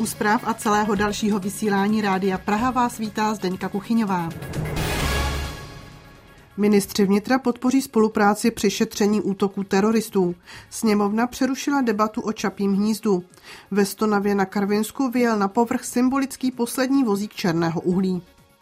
U zpráv a celého dalšího vysílání Rádia Praha vás vítá Zdeňka Kuchyňová. Ministři vnitra podpoří spolupráci při šetření útoků teroristů. Sněmovna přerušila debatu o Čapím hnízdu. Ve Stonavě na Karvinsku vyjel na povrch symbolický poslední vozík černého uhlí.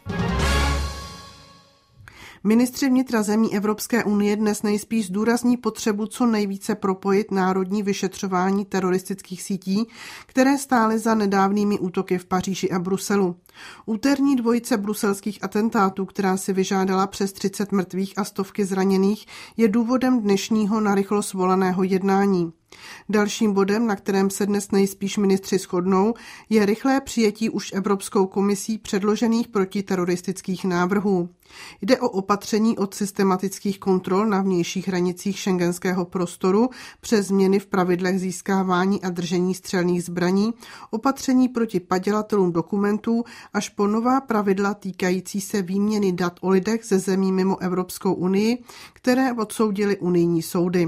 Ministři vnitra zemí Evropské unie dnes nejspíš zdůrazní potřebu co nejvíce propojit národní vyšetřování teroristických sítí, které stály za nedávnými útoky v Paříži a Bruselu. Úterní dvojice bruselských atentátů, která si vyžádala přes 30 mrtvých a stovky zraněných, je důvodem dnešního narychlo svolaného jednání. Dalším bodem, na kterém se dnes nejspíš ministři shodnou, je rychlé přijetí už Evropskou komisí předložených protiteroristických návrhů. Jde o opatření od systematických kontrol na vnějších hranicích schengenského prostoru přes změny v pravidlech získávání a držení střelných zbraní, opatření proti padělatelům dokumentů až po nová pravidla týkající se výměny dat o lidech ze zemí mimo Evropskou unii, které odsoudily unijní soudy.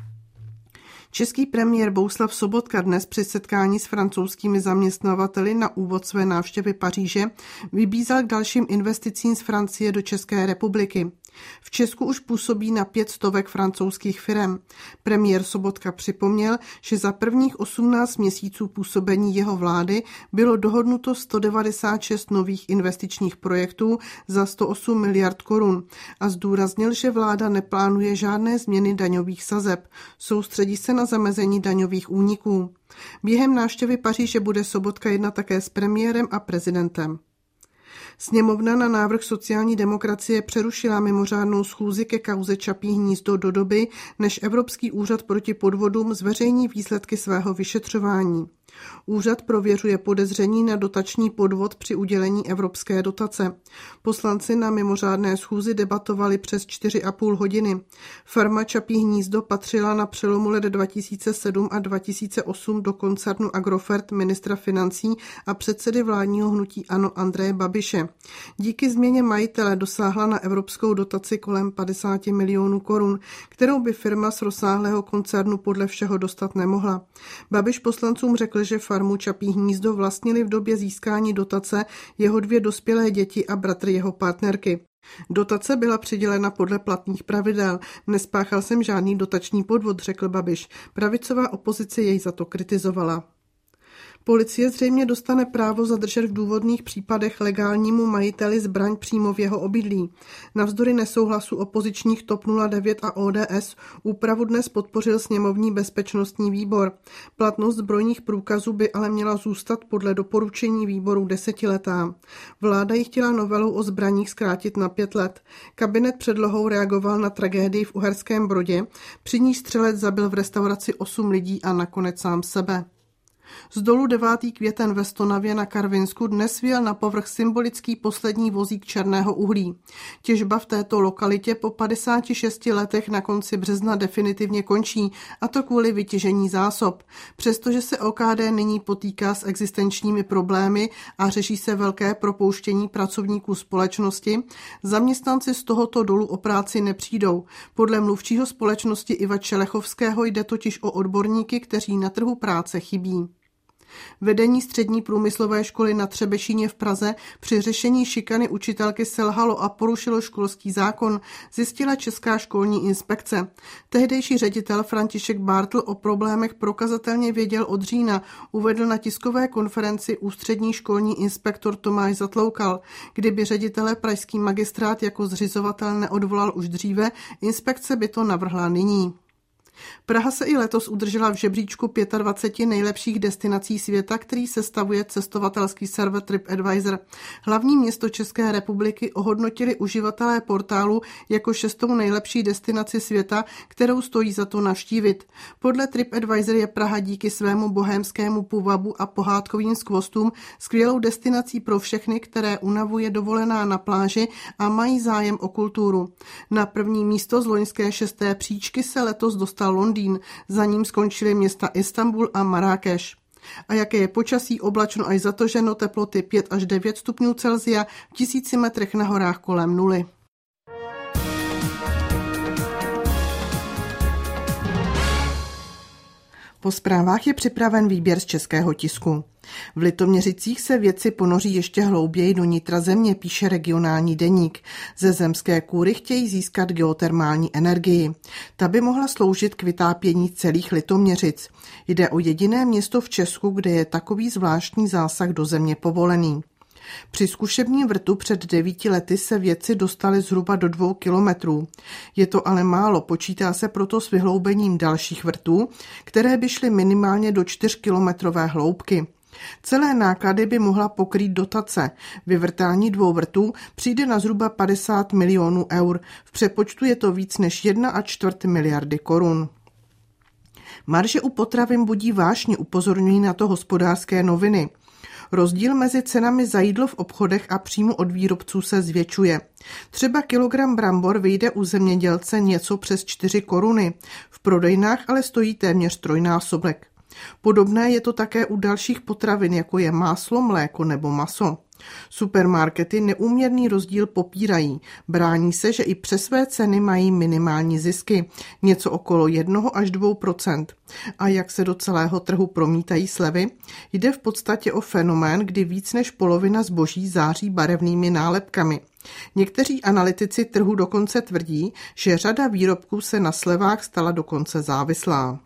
Český premiér Bohuslav Sobotka dnes při setkání s francouzskými zaměstnavateli na úvod své návštěvy Paříže vybízel k dalším investicím z Francie do České republiky. V Česku už působí na 500 francouzských firem. Premiér Sobotka připomněl, že za prvních 18 měsíců působení jeho vlády bylo dohodnuto 196 nových investičních projektů za 108 miliard korun a zdůraznil, že vláda neplánuje žádné změny daňových sazeb. Soustředí se na zamezení daňových úniků. Během návštěvy Paříže bude Sobotka jednat také s premiérem a prezidentem. Sněmovna na návrh sociální demokracie přerušila mimořádnou schůzi ke kauze Čapí hnízdo do doby, než Evropský úřad proti podvodům zveřejní výsledky svého vyšetřování. Úřad prověřuje podezření na dotační podvod při udělení evropské dotace. Poslanci na mimořádné schůzi debatovali přes 4,5 hodiny. Farma Čapí hnízdo patřila na přelomu let 2007 a 2008 do koncernu Agrofert ministra financí a předsedy vládního hnutí ANO Andreje Babiše. Díky změně majitele dosáhla na evropskou dotaci kolem 50 milionů korun, kterou by firma z rozsáhlého koncernu podle všeho dostat nemohla. Babiš poslancům řekl, že farmu Čapí hnízdo vlastnili v době získání dotace jeho 2 dospělé děti a bratr jeho partnerky. Dotace byla přidělena podle platných pravidel. Nespáchal jsem žádný dotační podvod, řekl Babiš. Pravicová opozice jej za to kritizovala. Policie zřejmě dostane právo zadržet v důvodných případech legálnímu majiteli zbraň přímo v jeho obydlí. Navzdory nesouhlasu opozičních TOP 09 a ODS úpravu dnes podpořil sněmovní bezpečnostní výbor. Platnost zbrojních průkazů by ale měla zůstat podle doporučení výboru 10letá. Vláda ji chtěla novelou o zbraních zkrátit na 5 let. Kabinet předlohou reagoval na tragédii v Uherském Brodě, při níž střelec zabil v restauraci 8 lidí a nakonec sám sebe. Z dolu 9. květen ve Stonavě na Karvinsku dnes vyjel na povrch symbolický poslední vozík černého uhlí. Těžba v této lokalitě po 56 letech na konci března definitivně končí, a to kvůli vytěžení zásob. Přestože se OKD nyní potýká s existenčními problémy a řeší se velké propouštění pracovníků společnosti, zaměstnanci z tohoto dolu o práci nepřijdou. Podle mluvčího společnosti Iva Čelechovského jde totiž o odborníky, kteří na trhu práce chybí. Vedení střední průmyslové školy na Třebešíně v Praze při řešení šikany učitelky selhalo a porušilo školský zákon, zjistila Česká školní inspekce. Tehdejší ředitel František Bartl o problémech prokazatelně věděl od října, uvedl na tiskové konferenci ústřední školní inspektor Tomáš Zatloukal. Kdyby ředitele pražský magistrát jako zřizovatel neodvolal už dříve, inspekce by to navrhla nyní. Praha se i letos udržela v žebříčku 25 nejlepších destinací světa, který sestavuje cestovatelský server TripAdvisor. Hlavní město České republiky ohodnotili uživatelé portálu jako 6. nejlepší destinaci světa, kterou stojí za to navštívit. Podle TripAdvisor je Praha díky svému bohémskému půvabu a pohádkovým skvostům skvělou destinací pro všechny, které unavuje dovolená na pláži a mají zájem o kulturu. Na první místo z loňské 6. příčky se letos dostal Londýn, za ním skončily města Istanbul a Marrákeš. A jaké je počasí? Oblačno až zataženo, teploty 5 až 9 stupňů Celsia, v 1000 metrech na horách kolem 0. Po zprávách je připraven výběr z českého tisku. V Litoměřicích se vědci ponoří ještě hlouběji do nitra země, píše regionální deník. Ze zemské kůry chtějí získat geotermální energii. Ta by mohla sloužit k vytápění celých Litoměřic. Jde o jediné město v Česku, kde je takový zvláštní zásah do země povolený. Při zkušebním vrtu před 9 lety se vědci dostali zhruba do 2 kilometrů. Je to ale málo, počítá se proto s vyhloubením dalších vrtů, které by šly minimálně do 4kilometrové hloubky. Celé náklady by mohla pokrýt dotace. Vyvrtání 2 vrtů přijde na zhruba 50 milionů eur. V přepočtu je to víc než 1,25 miliardy korun. Marže u potravin budí vášně, upozorňují na to Hospodářské noviny. Rozdíl mezi cenami za jídlo v obchodech a přímo od výrobců se zvětšuje. Třeba kilogram brambor vyjde u zemědělce něco přes 4 koruny. V prodejnách ale stojí téměř trojnásobek. Podobné je to také u dalších potravin, jako je máslo, mléko nebo maso. Supermarkety neúměrný rozdíl popírají. Brání se, že i přes své ceny mají minimální zisky, něco okolo 1 až 2%. A jak se do celého trhu promítají slevy? Jde v podstatě o fenomén, kdy víc než polovina zboží září barevnými nálepkami. Někteří analytici trhu dokonce tvrdí, že řada výrobků se na slevách stala dokonce závislá.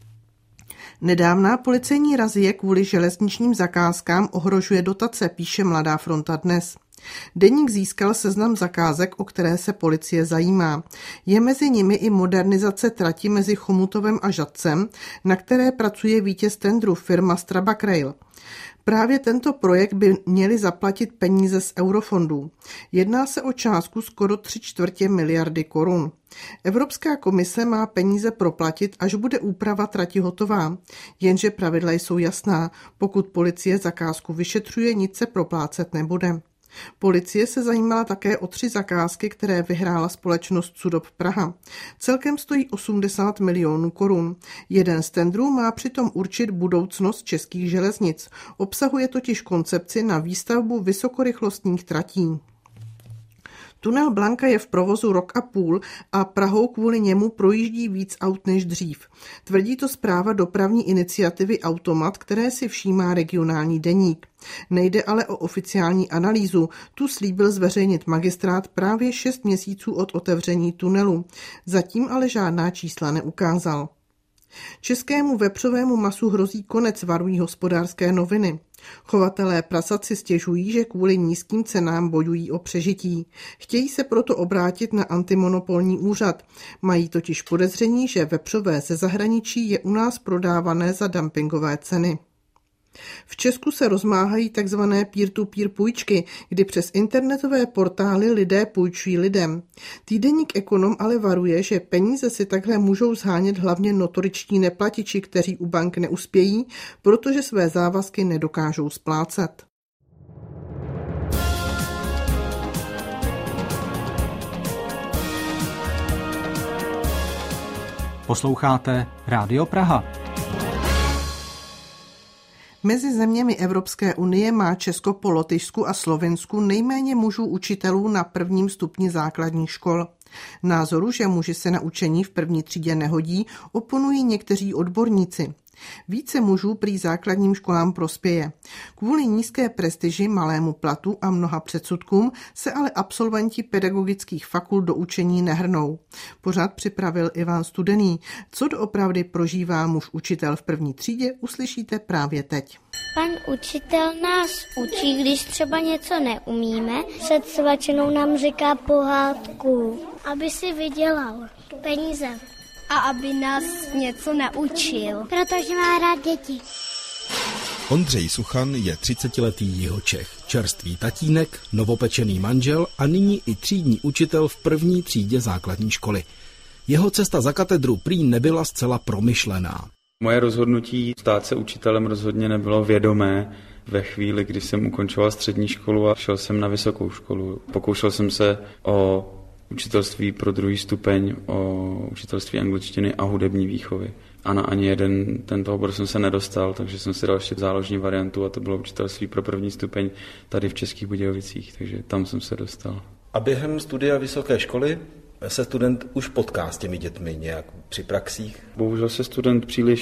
Nedávná policejní razie kvůli železničním zakázkám ohrožuje dotace, píše Mladá fronta dnes. Deník získal seznam zakázek, o které se policie zajímá. Je mezi nimi i modernizace trati mezi Chomutovem a Žatcem, na které pracuje vítěz tendru firma Strabag Rail. Právě tento projekt by měli zaplatit peníze z eurofondů. Jedná se o částku skoro 3/4 miliardy korun. Evropská komise má peníze proplatit, až bude úprava trati hotová. Jenže pravidla jsou jasná. Pokud policie zakázku vyšetřuje, nic se proplácet nebude. Policie se zajímala také o 3 zakázky, které vyhrála společnost Sudop Praha. Celkem stojí 80 milionů korun. Jeden z tendrů má přitom určit budoucnost českých železnic. Obsahuje totiž koncepci na výstavbu vysokorychlostních tratí. Tunel Blanka je v provozu 1,5 roku a Prahou kvůli němu projíždí víc aut než dřív. Tvrdí to zpráva dopravní iniciativy Automat, které si všímá regionální deník. Nejde ale o oficiální analýzu. Tu slíbil zveřejnit magistrát právě 6 měsíců od otevření tunelu. Zatím ale žádná čísla neukázal. Českému vepřovému masu hrozí konec, varují Hospodářské noviny. Chovatelé prasat si stěžují, že kvůli nízkým cenám bojují o přežití. Chtějí se proto obrátit na antimonopolní úřad. Mají totiž podezření, že vepřové ze zahraničí je u nás prodávané za dumpingové ceny. V Česku se rozmáhají tzv. Peer-to-peer půjčky, kdy přes internetové portály lidé půjčují lidem. Týdeník Ekonom ale varuje, že peníze si takhle můžou shánět hlavně notoričtí neplatiči, kteří u bank neuspějí, protože své závazky nedokážou splácet. Posloucháte Rádio Praha. Mezi zeměmi Evropské unie má Česko po Lotyšsku a Slovinsku nejméně mužů učitelů na 1. stupni základních škol. Názoru, že muži se na učení v 1. třídě nehodí, oponují někteří odborníci. Více mužů prý základním školám prospěje. Kvůli nízké prestiži, malému platu a mnoha předsudkům se ale absolventi pedagogických fakult do učení nehrnou. Pořad připravil Ivan Studený. Co doopravdy prožívá muž učitel v 1. třídě, uslyšíte právě teď. Pan učitel nás učí, když třeba něco neumíme. Před svačinou nám říká pohádku, aby si vydělal peníze. A aby nás něco naučil. Protože má rád děti. Ondřej Suchan je 30letý Jihočech, čerstvý tatínek, novopečený manžel a nyní i třídní učitel v 1. třídě základní školy. Jeho cesta za katedru prý nebyla zcela promyšlená. Moje rozhodnutí stát se učitelem rozhodně nebylo vědomé ve chvíli, kdy jsem ukončoval střední školu a šel jsem na vysokou školu. Pokoušel jsem se o učitelství pro 2. stupeň, o učitelství angličtiny a hudební výchovy. A na ani jeden tento obor jsem se nedostal, takže jsem si dal ještě záložní variantu a to bylo učitelství pro 1. stupeň tady v Českých Budějovicích, takže tam jsem se dostal. A během studia vysoké školy se student už potká s těmi dětmi nějak při praxích? Bohužel se student příliš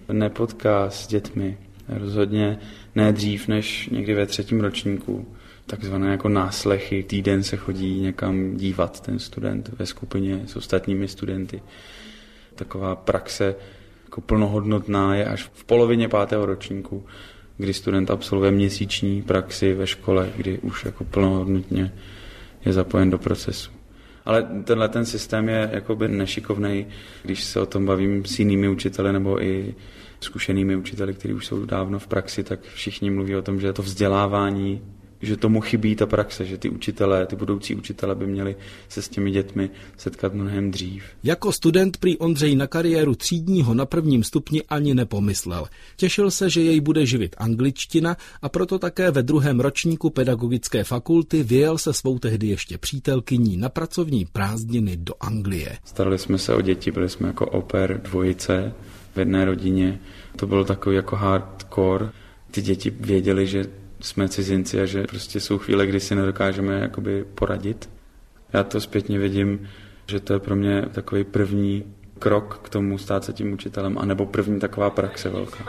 nepotká s dětmi. Rozhodně ne dřív než někdy ve 3. ročníku. Takzvané jako náslechy. Týden se chodí někam dívat ten student ve skupině s ostatními studenty. Taková praxe jako plnohodnotná je až v polovině 5. ročníku, kdy student absolvuje měsíční praxi ve škole, kdy už jako plnohodnotně je zapojen do procesu. Ale ten systém je jakoby nešikovnej, když se o tom bavím s jinými učiteli nebo i zkušenými učiteli, kteří už jsou dávno v praxi, tak všichni mluví o tom, že to vzdělávání, že tomu chybí ta praxe, že ty budoucí učitelé by měli se s těmi dětmi setkat mnohem dřív. Jako student prý Ondřej na kariéru třídního na 1. stupni ani nepomyslel. Těšil se, že jej bude živit angličtina a proto také ve 2. ročníku pedagogické fakulty vyjel se svou tehdy ještě přítelkyní na pracovní prázdniny do Anglie. Starali jsme se o děti, byli jsme jako au pair dvojice v jedné rodině. To bylo takový jako hardcore. Ty děti věděli, že jsme cizinci a že prostě jsou chvíle, kdy si nedokážeme jakoby poradit. Já to zpětně vidím, že to je pro mě takový první krok k tomu stát se tím učitelem, anebo první taková praxe velká.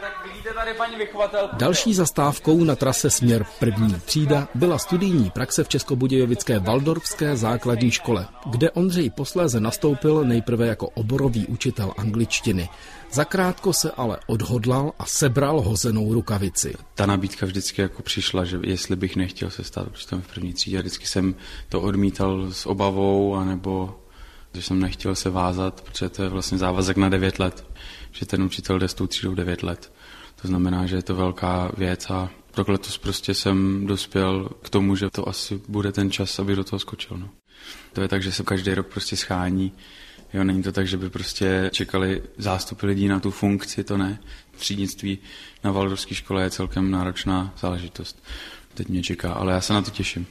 Další zastávkou na trase směr 1. třída byla studijní praxe v českobudějovické Waldorfské základní škole, kde Ondřej posléze nastoupil nejprve jako oborový učitel angličtiny. Zakrátko se ale odhodlal a sebral hozenou rukavici. Ta nabídka vždycky jako přišla, že jestli bych nechtěl se stát učitelem v 1. třídě, vždycky jsem to odmítal s obavou, anebo že jsem nechtěl se vázat, protože to je vlastně závazek na 9 let, že ten učitel jde s tou třídou 9 let. To znamená, že je to velká věc a takhle to prostě jsem dospěl k tomu, že to asi bude ten čas, aby do toho skočil. No. To je tak, že se každý rok prostě schání. Jo, není to tak, že by prostě čekali zástupy lidí na tu funkci, to ne. Třídnictví na Waldorfské škole je celkem náročná záležitost. Teď mě čeká, ale já se na to těším.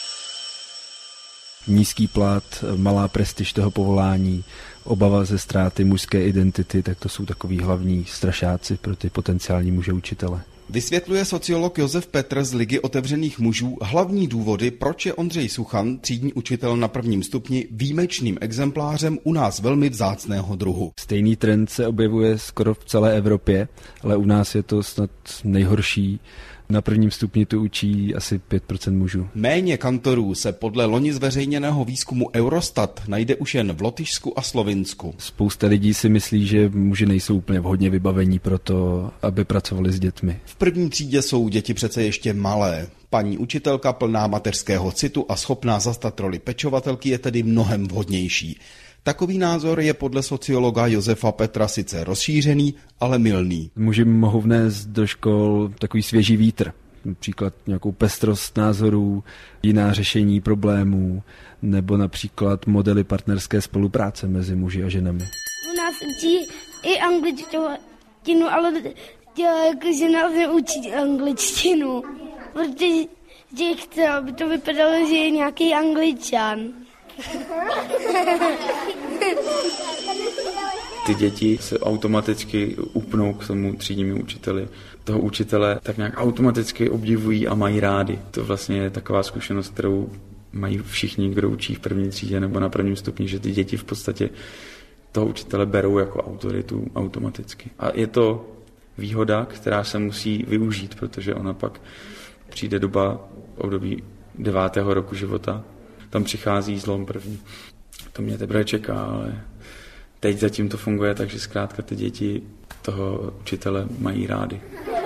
Nízký plat, malá prestiž toho povolání, obava ze ztráty mužské identity, tak to jsou takový hlavní strašáci pro ty potenciální muže učitele. Vysvětluje sociolog Josef Petr z Ligy otevřených mužů hlavní důvody, proč je Ondřej Suchan, třídní učitel na 1. stupni, výjimečným exemplářem u nás velmi vzácného druhu. Stejný trend se objevuje skoro v celé Evropě, ale u nás je to snad nejhorší. Na 1. stupni tu učí asi 5% mužů. Méně kantorů se podle loni zveřejněného výzkumu Eurostat najde už jen v Lotyšsku a Slovinsku. Spousta lidí si myslí, že muži nejsou úplně vhodně vybavení pro to, aby pracovali s dětmi. V 1. třídě jsou děti přece ještě malé. Paní učitelka plná mateřského citu a schopná zastat roli pečovatelky je tedy mnohem vhodnější. Takový názor je podle sociologa Josefa Petra sice rozšířený, ale mylný. Muži mohou vnést do škol takový svěží vítr, například nějakou pestrost názorů, jiná řešení problémů, nebo například modely partnerské spolupráce mezi muži a ženami. U nás učí i angličtinu, ale že nás neučí angličtinu, protože chce, aby to vypadalo, že je nějaký Angličan. Ty děti se automaticky upnou k tomu třídnímu učiteli. Toho učitele tak nějak automaticky obdivují a mají rádi. To vlastně je taková zkušenost, kterou mají všichni, kdo učí v 1. třídě nebo na 1. stupni, že ty děti v podstatě toho učitele berou jako autoritu automaticky. A je to výhoda, která se musí využít, protože ona pak přijde doba období 9. roku života. Tam přichází zlom první. To mě teprve čeká, ale teď zatím to funguje, takže zkrátka ty děti toho učitele mají rády.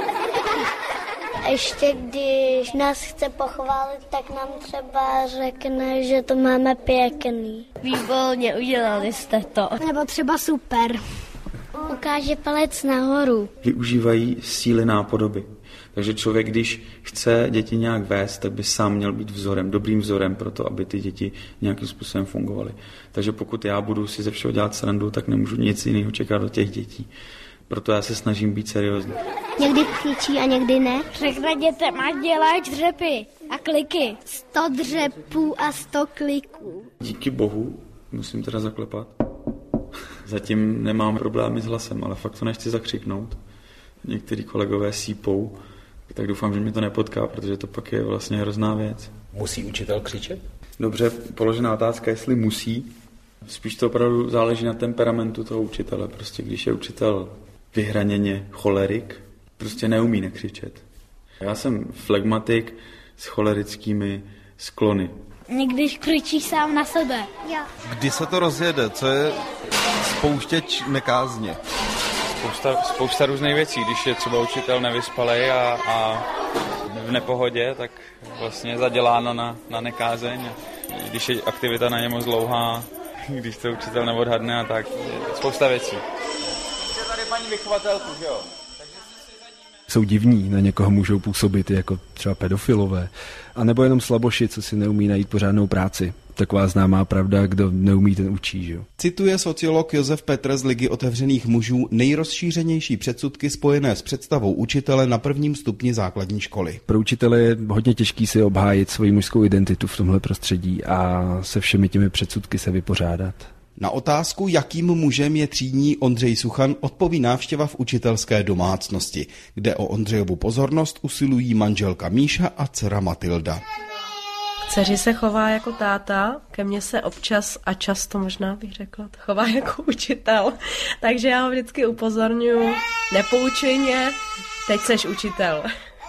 A ještě když nás chce pochválit, tak nám třeba řekne, že to máme pěkný. Výborně, udělali jste to. Nebo třeba super. Ukáže palec nahoru. Využívají síly nápodoby. Takže člověk, když chce děti nějak vést, tak by sám měl být vzorem, dobrým vzorem pro to, aby ty děti nějakým způsobem fungovaly. Takže pokud já budu si ze všeho dělat srandu, tak nemůžu nic jiného čekat od těch dětí. Proto já se snažím být seriózní. Někdy křičí a někdy ne. Řekne dětem, ať dělají dřepy a kliky. 100 dřepů a 100 kliků. Díky bohu, musím teda zaklepat. Zatím nemám problémy s hlasem, ale fakt to nechci zakřiknout. Některý kolegové sípou, tak doufám, že mě to nepotká, protože to pak je vlastně hrozná věc. Musí učitel křičet? Dobře položená otázka, jestli musí. Spíš to opravdu záleží na temperamentu toho učitele. Prostě když je učitel vyhraněně cholerik, prostě neumí nekřičet. Já jsem flegmatik s cholerickými sklony. Někdy kričí sám na sebe. Jo. Kdy se to rozjede? Co je spouštěč nekázně? Spousta různých věcí. Když je třeba učitel nevyspalej a v nepohodě, tak vlastně je zaděláno na nekázeň. Když je aktivita na ně moc dlouhá, když to učitel neodhadne a tak. Spousta věcí. Je tady paní vychovatelku, že jo? Jsou divní, na někoho můžou působit jako třeba pedofilové, anebo jenom slaboši, co si neumí najít pořádnou práci. Taková známá pravda, kdo neumí, ten učí, že jo. Cituje sociolog Josef Petr z Ligy otevřených mužů nejrozšířenější předsudky spojené s představou učitele na prvním stupni základní školy. Pro učitele je hodně těžký si obhájit svoji mužskou identitu v tomhle prostředí a se všemi těmi předsudky se vypořádat. Na otázku, jakým mužem je třídní Ondřej Suchan, odpoví návštěva v učitelské domácnosti, kde o Ondřejovu pozornost usilují manželka Míša a dcera Matilda. K dceři se chová jako táta, ke mně se občas a často možná bych řekla, chová jako učitel. Takže já ho vždycky upozorňuji, nepoučuj mě, teď seš učitel.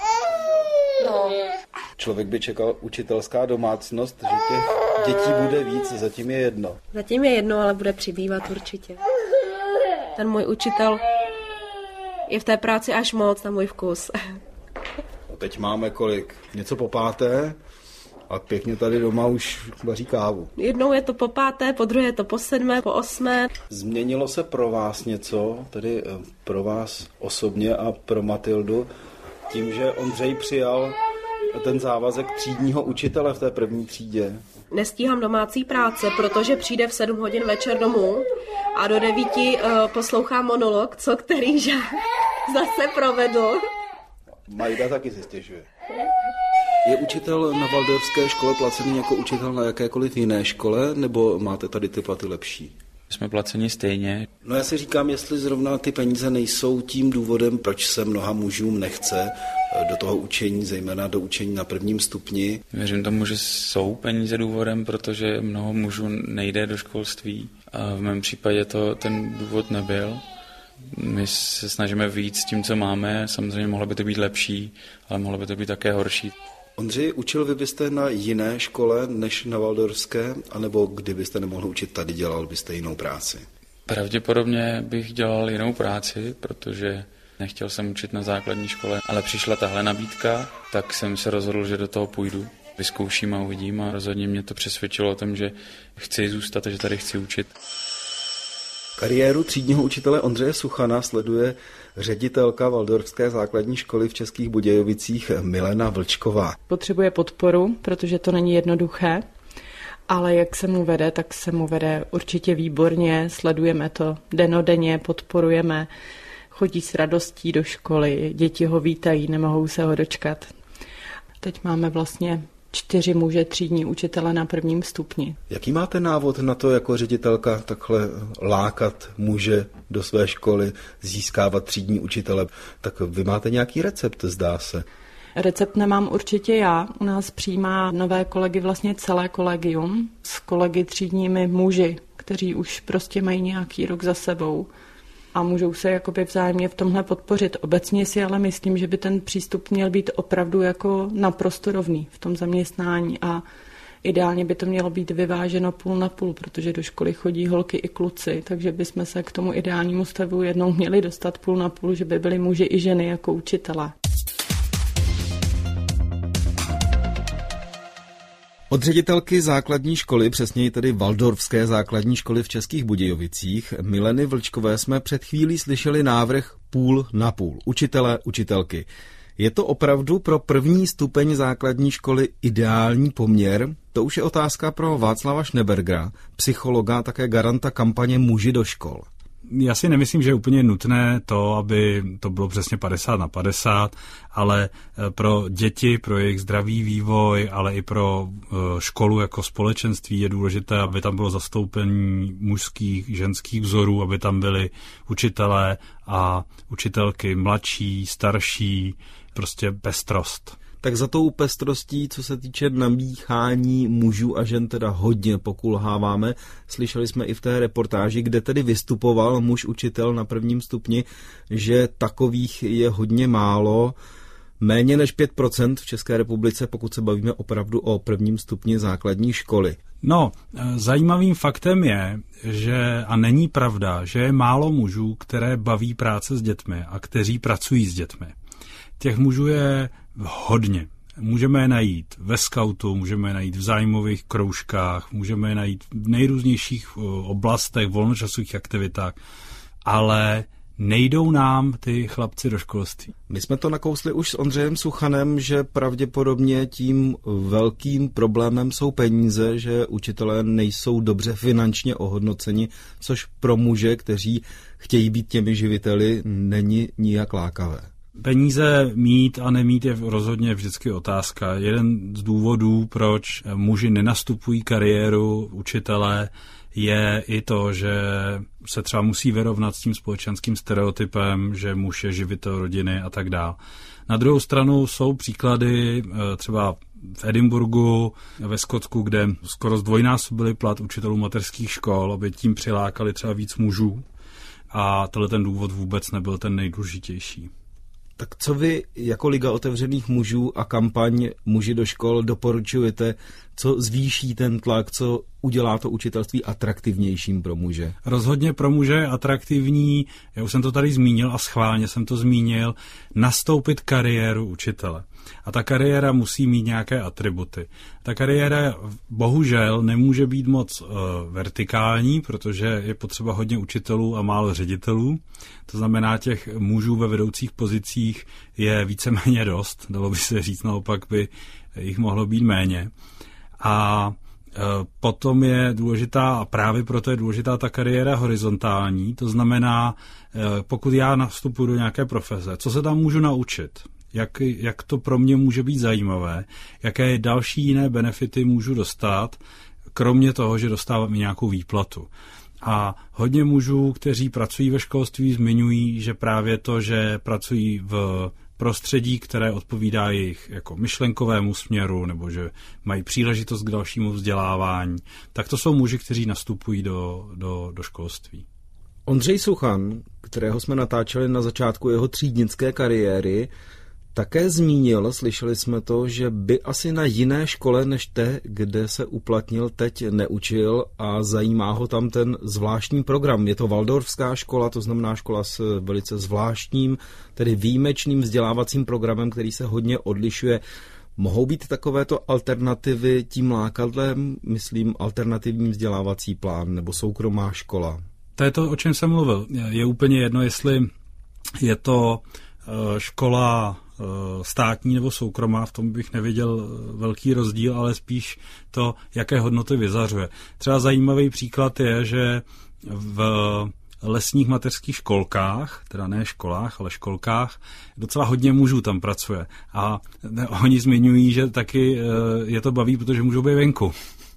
No. Člověk by čekal učitelská domácnost, že těch dětí bude víc, zatím je jedno. Zatím je jedno, ale bude přibývat určitě. Ten můj učitel je v té práci až moc na můj vkus. No teď máme kolik? Něco po 5. a pěkně tady doma už vaří kávu. Jednou je to po 5, po druhé je to po 7, po 8. Změnilo se pro vás něco, tedy pro vás osobně a pro Matildu, tím, že Ondřej přijal ten závazek třídního učitele v té první třídě? Nestíhám domácí práce, protože přijde v 7 hodin večer domů a do 9 poslouchá monolog, co který žák zase provedl. Majda taky si stěžuje. Je učitel na Waldorfské škole placený jako učitel na jakékoliv jiné škole, nebo máte tady ty platy lepší? Jsme placeni stejně. No já si říkám, jestli zrovna ty peníze nejsou tím důvodem, proč se mnoha mužům nechce do toho učení, zejména do učení na prvním stupni. Věřím tomu, že jsou peníze důvodem, protože mnoho mužů nejde do školství. A v mém případě to ten důvod nebyl. My se snažíme víc s tím, co máme. Samozřejmě mohlo by to být lepší, ale mohlo by to být také horší. Ondřej, učil vy byste na jiné škole než na Waldorfské, anebo kdybyste nemohl učit tady, dělal byste jinou práci? Pravděpodobně bych dělal jinou práci, protože nechtěl jsem učit na základní škole, ale přišla tahle nabídka, tak jsem se rozhodl, že do toho půjdu. Vyzkouším a uvidím a rozhodně mě to přesvědčilo o tom, že chci zůstat a že tady chci učit. Kariéru třídního učitele Ondřeje Suchana sleduje ředitelka Waldorfské základní školy v Českých Budějovicích Milena Vlčková. Potřebuje podporu, protože to není jednoduché, ale jak se mu vede, tak se mu vede určitě výborně, sledujeme to dennodenně, podporujeme, chodí s radostí do školy, děti ho vítají, nemohou se ho dočkat. Teď máme vlastně 4 muže třídní učitele na prvním stupni. Jaký máte návod na to jako ředitelka takhle lákat muže do své školy, získávat třídní učitele? Tak vy máte nějaký recept, zdá se. Recept nemám určitě já. U nás přijímá nové kolegy vlastně celé kolegium s kolegy třídními muži, kteří už prostě mají nějaký rok za sebou a můžou se jakoby vzájemně v tomhle podpořit. Obecně si ale myslím, že by ten přístup měl být opravdu jako naprosto rovný v tom zaměstnání a ideálně by to mělo být vyváženo 50/50, protože do školy chodí holky i kluci, takže bychom se k tomu ideálnímu stavu jednou měli dostat 50/50, že by byli muži i ženy jako učitelé. Od ředitelky základní školy, přesněji tedy Waldorfské základní školy v Českých Budějovicích, Mileny Vlčkové, jsme před chvílí slyšeli návrh 50/50, učitelé, učitelky. Je to opravdu pro první stupeň základní školy ideální poměr? To už je otázka pro Václava Schnebergera, psychologa a také garanta kampaně Muži do škol. Já si nemyslím, že je úplně nutné to, aby to bylo přesně 50/50, ale pro děti, pro jejich zdravý vývoj, ale i pro školu jako společenství je důležité, aby tam bylo zastoupení mužských, ženských vzorů, aby tam byli učitelé a učitelky mladší, starší, prostě pestrost. tak za tou pestrostí, co se týče namíchání mužů a žen, teda hodně pokulháváme. Slyšeli jsme i v té reportáži, kde tedy vystupoval muž učitel na prvním stupni, že takových je hodně málo. Méně než 5% v České republice, pokud se bavíme opravdu o prvním stupni základní školy. No, zajímavým faktem je, že, a není pravda, že je málo mužů, které baví práce s dětmi a kteří pracují s dětmi. Těch mužů je hodně. Můžeme je najít ve skautu, můžeme je najít v zájmových kroužkách, můžeme je najít v nejrůznějších oblastech, volnočasových aktivitách, ale nejdou nám ty chlapci do školství. My jsme to nakousli už s Ondřejem Suchanem, že pravděpodobně tím velkým problémem jsou peníze, že učitelé nejsou dobře finančně ohodnoceni, což pro muže, kteří chtějí být těmi živiteli, není nijak lákavé. Peníze mít a nemít je rozhodně vždycky otázka. Jeden z důvodů, proč muži nenastupují kariéru učitele, je i to, že se třeba musí vyrovnat s tím společenským stereotypem, že muž je živitel rodiny a tak dále. Na druhou stranu jsou příklady třeba v Edinburghu, ve Skotsku, kde skoro zdvojnásobili plat učitelů mateřských škol, aby tím přilákali třeba víc mužů. A tenhle ten důvod vůbec nebyl ten nejdůležitější. Tak co vy jako Liga otevřených mužů a kampaň Muži do škol doporučujete, co zvýší ten tlak, co udělá to učitelství atraktivnějším pro muže? Rozhodně pro muže je atraktivní, já už jsem to tady zmínil a schválně jsem to zmínil, nastoupit kariéru učitele. A ta kariéra musí mít nějaké atributy. Ta kariéra bohužel nemůže být moc vertikální, protože je potřeba hodně učitelů a málo ředitelů. To znamená, těch mužů ve vedoucích pozicích je víceméně dost, dalo by se říct, naopak by jich mohlo být méně. A potom je důležitá, a právě proto je důležitá ta kariéra horizontální, to znamená, pokud já nastupuji do nějaké profese, co se tam můžu naučit? Jak to pro mě může být zajímavé, jaké další jiné benefity můžu dostat, kromě toho, že dostávám i nějakou výplatu. A hodně mužů, kteří pracují ve školství, zmiňují, že právě to, že pracují v prostředí, které odpovídá jejich jako myšlenkovému směru, nebo že mají příležitost k dalšímu vzdělávání, tak to jsou muži, kteří nastupují do školství. Ondřej Suchan, kterého jsme natáčeli na začátku jeho třídnické kariéry, také zmínil, slyšeli jsme to, že by asi na jiné škole než té, kde se uplatnil, teď neučil a zajímá ho tam ten zvláštní program. Je to Waldorfská škola, to znamená škola s velice zvláštním, tedy výjimečným vzdělávacím programem, který se hodně odlišuje. Mohou být takovéto alternativy tím lákadlem, myslím, alternativní vzdělávací plán nebo soukromá škola? To je to, o čem jsem mluvil. Je úplně jedno, jestli je to škola státní nebo soukromá, v tom bych neviděl velký rozdíl, ale spíš to, jaké hodnoty vyzařuje. Třeba zajímavý příklad je, že v lesních mateřských školkách, teda ne školách, ale školkách, docela hodně mužů tam pracuje. A oni zmiňují, že taky je to baví, protože můžou být venku.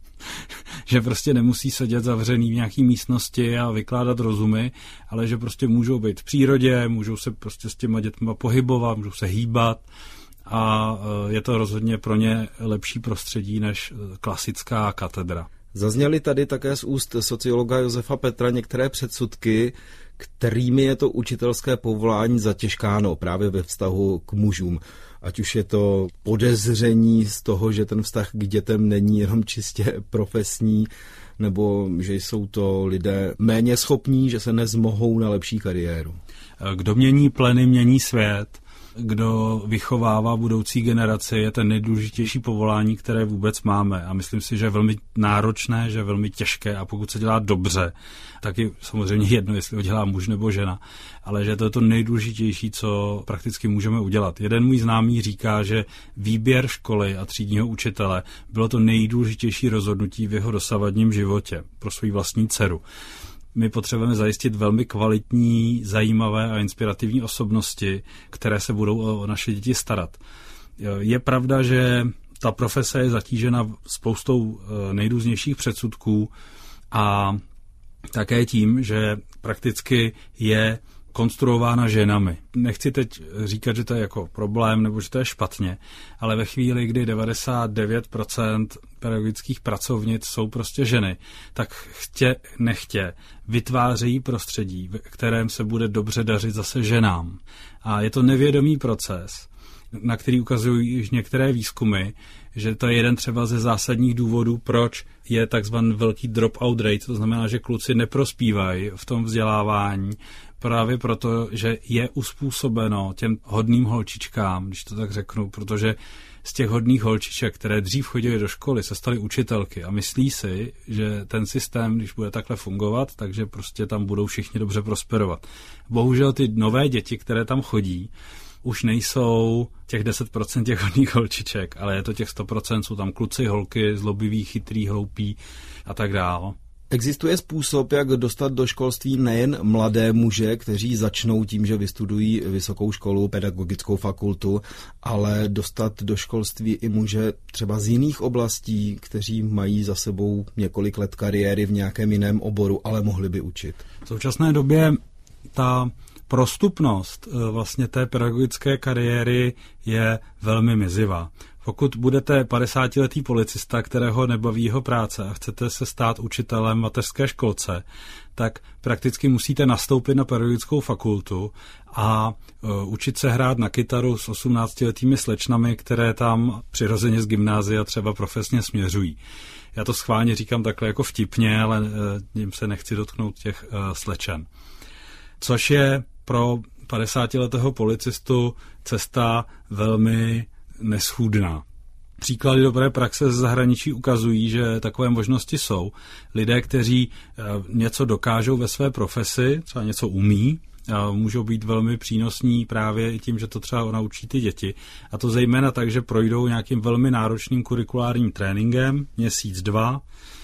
Že prostě nemusí sedět zavřený v nějaký místnosti a vykládat rozumy, ale že prostě můžou být v přírodě, můžou se prostě s těma dětma pohybovat, můžou se hýbat a je to rozhodně pro ně lepší prostředí než klasická katedra. Zazněly tady také z úst sociologa Josefa Petra některé předsudky, kterými je to učitelské povolání zatěžkáno právě ve vztahu k mužům. Ať už je to podezření z toho, že ten vztah k dětem není jenom čistě profesní, nebo že jsou to lidé méně schopní, že se nezmohou na lepší kariéru. Kdo mění pleny, mění svět. Kdo vychovává budoucí generaci, je ten nejdůležitější povolání, které vůbec máme. A myslím si, že je velmi náročné, že je velmi těžké a pokud se dělá dobře, tak je samozřejmě jedno, jestli ho dělá muž nebo žena, ale že to je to nejdůležitější, co prakticky můžeme udělat. Jeden můj známý říká, že výběr školy a třídního učitele bylo to nejdůležitější rozhodnutí v jeho dosavadním životě pro svou vlastní dceru. My potřebujeme zajistit velmi kvalitní, zajímavé a inspirativní osobnosti, které se budou o naše děti starat. Je pravda, že ta profese je zatížena spoustou nejrůznějších předsudků a také tím, že prakticky je konstruována ženami. Nechci teď říkat, že to je jako problém nebo že to je špatně, ale ve chvíli, kdy 99% pedagogických pracovnic jsou prostě ženy, tak chtě nechtě vytvářejí prostředí, v kterém se bude dobře dařit zase ženám. A je to nevědomý proces, na který ukazují některé výzkumy, že to je jeden třeba ze zásadních důvodů, proč je takzvaný velký drop-out rate, to znamená, že kluci neprospívají v tom vzdělávání, právě proto, že je uspůsobeno těm hodným holčičkám, když to tak řeknu, protože z těch hodných holčiček, které dřív chodily do školy, se staly učitelky a myslí si, že ten systém, když bude takhle fungovat, takže prostě tam budou všichni dobře prosperovat. Bohužel ty nové děti, které tam chodí, už nejsou těch 10% těch hodných holčiček, ale je to těch 100%, jsou tam kluci, holky, zlobiví, chytrý, hloupí a tak dále. Existuje způsob, jak dostat do školství nejen mladé muže, kteří začnou tím, že vystudují vysokou školu, pedagogickou fakultu, ale dostat do školství i muže třeba z jiných oblastí, kteří mají za sebou několik let kariéry v nějakém jiném oboru, ale mohli by učit? V současné době ta prostupnost vlastně té pedagogické kariéry je velmi mizivá. Pokud budete 50letý policista, kterého nebaví jeho práce a chcete se stát učitelem v mateřské školce, tak prakticky musíte nastoupit na pedagogickou fakultu a učit se hrát na kytaru s 18letými slečnami, které tam přirozeně z gymnázia třeba profesně směřují. Já to schválně říkám takhle jako vtipně, ale jim se nechci dotknout těch slečen. Což je pro 50letého policistu cesta velmi neschůdná. Příklady dobré praxe ze zahraničí ukazují, že takové možnosti jsou. Lidé, kteří něco dokážou ve své profesi, třeba něco umí, můžou být velmi přínosní právě i tím, že to třeba naučí ty děti. A to zejména tak, že projdou nějakým velmi náročným kurikulárním tréninkem, měsíc, 2,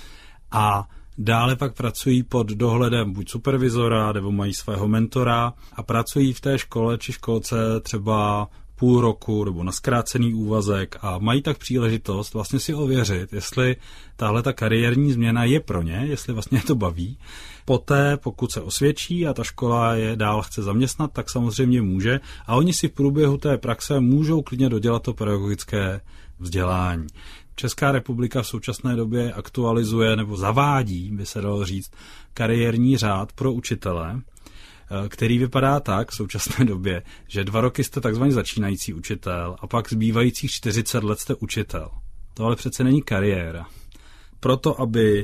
a dále pak pracují pod dohledem buď supervizora, nebo mají svého mentora a pracují v té škole či školce třeba půl roku nebo na zkrácený úvazek a mají tak příležitost vlastně si ověřit, jestli tahle ta kariérní změna je pro ně, jestli vlastně to baví. Poté, pokud se osvědčí a ta škola je dál chce zaměstnat, tak samozřejmě může a oni si v průběhu té praxe můžou klidně dodělat to pedagogické vzdělání. Česká republika v současné době aktualizuje nebo zavádí, by se dalo říct, kariérní řád pro učitele, který vypadá tak v současné době, že 2 roky jste takzvaný začínající učitel a pak zbývajících 40 let jste učitel. To ale přece není kariéra. Proto, aby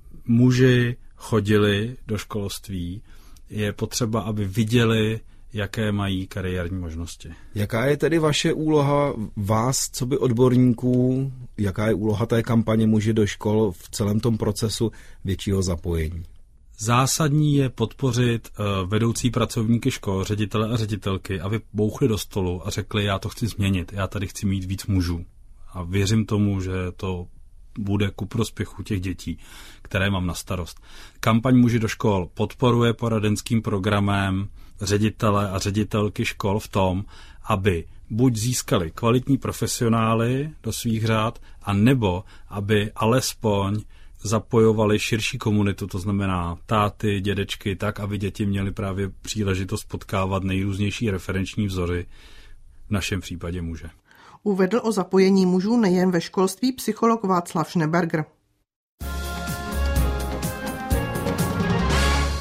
muži chodili do školství, je potřeba, aby viděli, jaké mají kariérní možnosti. Jaká je tedy vaše úloha vás, co by odborníků, jaká je úloha té kampaně Muži do škol v celém tom procesu většího zapojení? Zásadní je podpořit vedoucí pracovníky škol, ředitele a ředitelky, aby bouchli do stolu a řekli, já to chci změnit, já tady chci mít víc mužů. A věřím tomu, že to bude ku prospěchu těch dětí, které mám na starost. Kampaň Muži do škol podporuje poradenským programem ředitele a ředitelky škol v tom, aby buď získali kvalitní profesionály do svých řád, a nebo aby alespoň zapojovali širší komunitu, to znamená táty, dědečky, tak, aby děti měly právě příležitost potkávat nejrůznější referenční vzory, v našem případě muže. Uvedl o zapojení mužů nejen ve školství psycholog Václav Schneberger.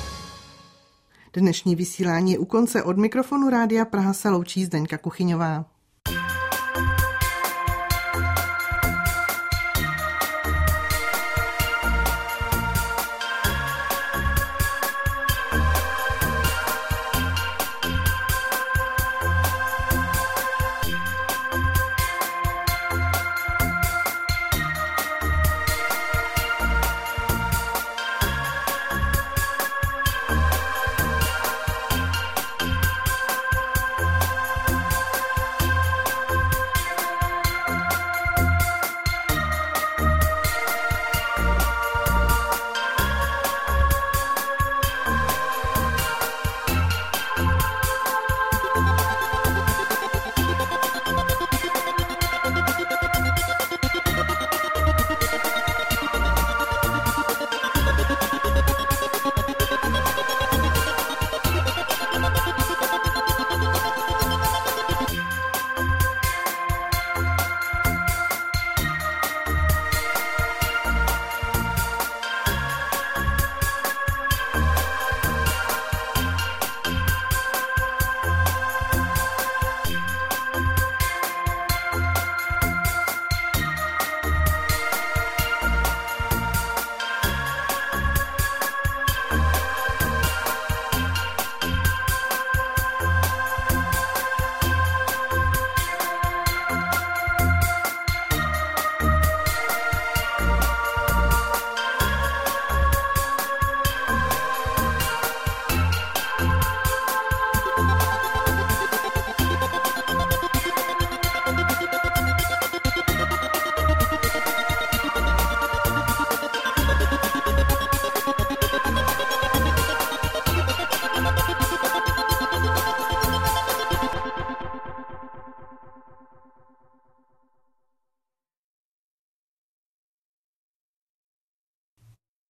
Dnešní vysílání je u konce. Od mikrofonu Rádia Praha se loučí Zdeňka Kuchyňová.